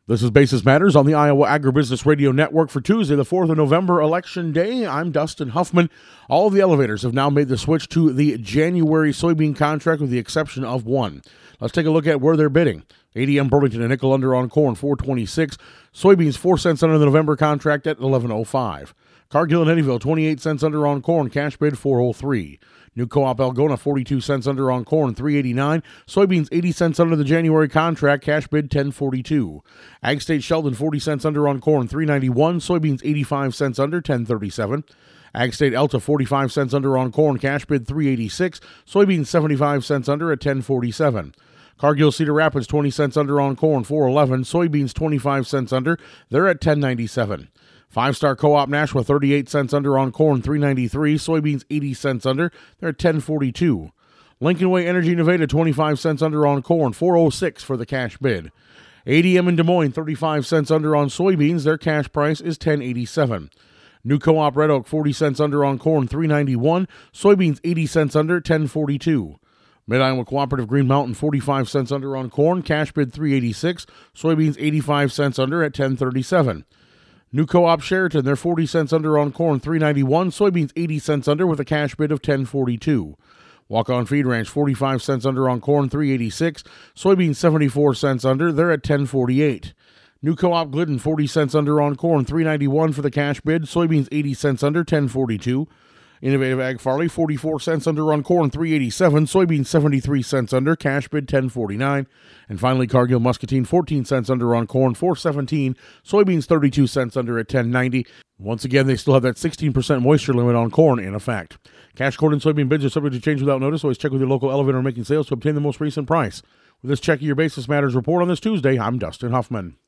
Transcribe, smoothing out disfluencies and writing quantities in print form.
This is Basis Matters on the Iowa Agribusiness Radio Network for Tuesday, the 4th of November, Election Day. I'm Dustin Huffman. All of the elevators have now made the switch to the January soybean contract with the exception of one. Let's take a look at where they're bidding. ADM Burlington, a nickel under on corn, $4.26. Soybeans, 4 cents under the November contract at $11.05. Cargill and Eddyville, 28 cents under on corn, cash bid $4.03. New Co-op Algona, 42 cents under on corn, $3.89. Soybeans, 80 cents under the January contract, cash bid $10.42. Ag State Sheldon, 40 cents under on corn, $3.91. Soybeans, 85 cents under, $10.37. Ag State Elta, 45 cents under on corn, cash bid $3.86. Soybeans, 75 cents under at $10.47. Cargill Cedar Rapids, 20 cents under on corn, $4.11. Soybeans, 25 cents under, they're at $10.97. Five-Star Co-op Nashua, 38 cents under on corn, $3.93. Soybeans, 80 cents under, they're at $10.42. Lincoln Way Energy Nevada, 25 cents under on corn, $4.06 for the cash bid. ADM in Des Moines, 35 cents under on soybeans, their cash price is $10.87. New Co-op Red Oak, 40 cents under on corn, $3.91. Soybeans, 80 cents under, $10.42. Mid-Iowa Cooperative Green Mountain, 45 cents under on corn, cash bid $3.86. Soybeans, 85 cents under at $10.37. New Co-op Sheraton, they're 40 cents under on corn, $3.91. Soybeans, 80 cents under with a cash bid of $10.42. Walk-On Feed Ranch, 45 cents under on corn, $3.86. Soybeans, 74 cents under, they're at $10.48. New Co-op Glidden, 40 cents under on corn, $3.91 for the cash bid. Soybeans, 80 cents under, $10.42. Innovative Ag Farley, 44 cents under on corn, $3.87. Soybeans, 73 cents under, cash bid $10.49. And finally, Cargill Muscatine, 14 cents under on corn, $4.17. Soybeans, 32 cents under at $10.90. Once again, they still have that 16% moisture limit on corn in effect. Cash corn and soybean bids are subject to change without notice. Always check with your local elevator making sales to obtain the most recent price. With this Check Your Basis Matters report on this Tuesday, I'm Dustin Huffman.